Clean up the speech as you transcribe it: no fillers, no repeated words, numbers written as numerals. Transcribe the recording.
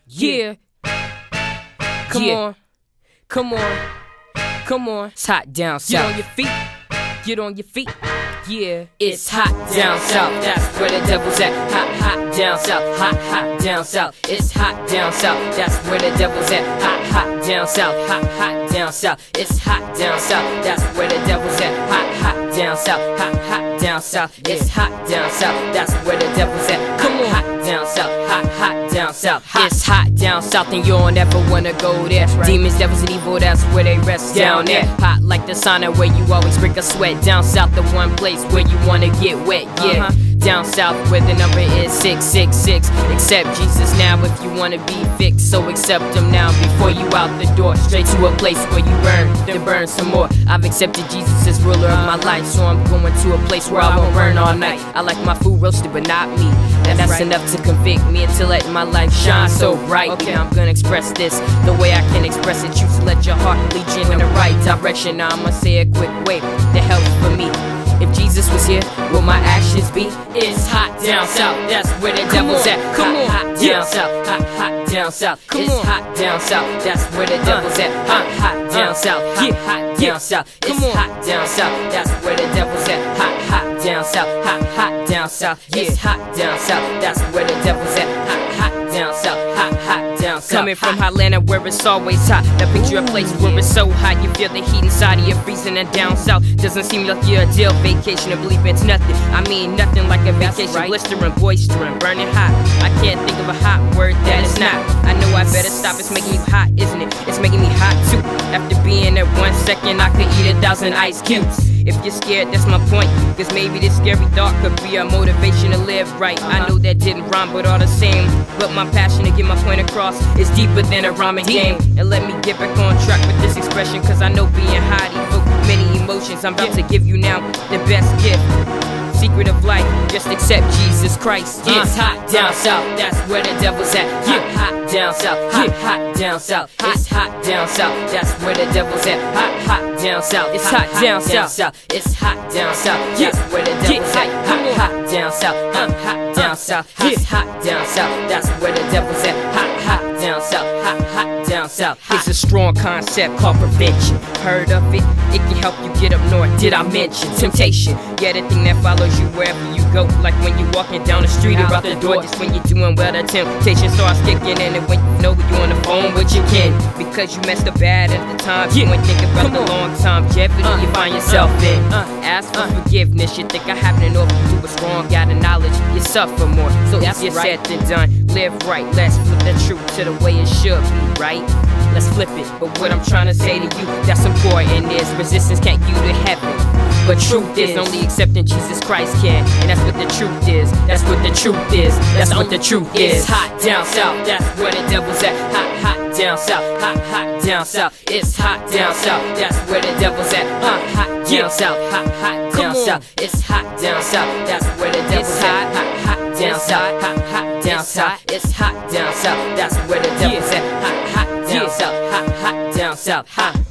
Yeah. Come on. Come on. Come on. It's hot down south. Get on your feet. Get on your feet. Yeah. It's hot down south. That's where the devil's at. Hot, hot down south. Hot, hot down south. It's hot down south. That's where the devil's at. Hot, hot down south. Hot, hot down south. It's hot down south. That's where the devil's at. Hot, hot down south. Hot, hot down south. It's hot down south. That's where the devil's at. Come on. Hot down south. Hot, hot down south. It's hot down south and you don't ever wanna go there. Demons, devils, and evil, that's where they rest down there. Hot like the sauna where you always break a sweat. Down south, the one place where you wanna get wet, yeah. Down south where the number is 666. Accept Jesus now if you wanna be fixed. So accept him now before you out the door. Straight to a place where you burn, then burn some more. I've accepted Jesus as ruler of my life, so I'm going to a place where I won't burn all night. I like my food roasted but not me, and that's enough to convict me and to let my life shine so bright. Okay, I'm gonna express this the way I can express it. Choose to let your heart lead you in the right direction. Now I'ma say a quick way that helps for me. If Jesus was here, what my actions be? It's hot down south, that's where the devil's at. Come on, hot down south, hot, hot down south. It's hot down south, that's where the devil's at. Hot, hot down south, hot, hot down south. It's hot down south, that's where the devil's at. Hot, hot down south, hot, hot down south. It's hot down south, that's where the devil's at. Hot, hot down south, hot, hot down south. Coming from Atlanta where it's always hot. Now picture a place where it's so hot you feel the heat inside of you freezing. And down south doesn't seem like your ideal vacation to believe it's nothing. I mean nothing like a vacation, blistering, boistering, burning hot. I can't think of a hot word that it's not. I know I better stop, it's making you hot, isn't it? It's making me hot too. After being there 1 second, I could eat 1,000 ice cubes. If you're scared, that's my point, cause maybe this scary thought could be a motivation to live right. I know that didn't rhyme, but all the same. But my passion to get my point across is deeper than a rhyming game. And let me get back on track with this expression, cause I know being hot evokes many emotions. I'm about to give you now the best gift. Secret of life, just accept Jesus Christ. It's hot down south, that's where the devil's at. Hot, hot down south, hot, hot down south. It's hot down south, that's where the devil's at. Hot, hot down south, it's hot down south. It's hot down south, that's where the devil's at. Hot, hot down south, hot, hot down south. It's hot down south, that's where the devil's at. Hot, hot down south, hot, hot down south. It's a strong concept called prevention. Heard of it? It can help you get up north. Did I mention temptation? Yeah, the thing that follows you wherever you go. Like when you're walking down the street or out the door. Just when you're doing well, the temptation starts kicking in. And when you know you're on the phone with your kid, because you messed up bad at the time. You ain't thinking about the long time jeopardy you find yourself in. Ask for forgiveness. You think I happen to know if you do what's wrong. Got the knowledge, you suffer more. So that's easier said than done. Live right. Let's flip the truth to the way it should be, right? Let's flip it. But what I'm trying to say to you that's important is resistance can't get you to heaven. But truth is only accepting Jesus Christ can. And that's what the truth is. That's what the truth is. That's what the truth is. It's hot down south, that's where the devil's at. Hot, hot down south, hot, hot down south. It's hot down south, that's where the devil's at. Hot, hot down south, hot, hot down south. It's hot down south, that's where the devil's at. Hot, hot down south, hot, hot down south. It's hot down south, that's where the devil's at. Hot, hot down south, hot, hot down south. Hot.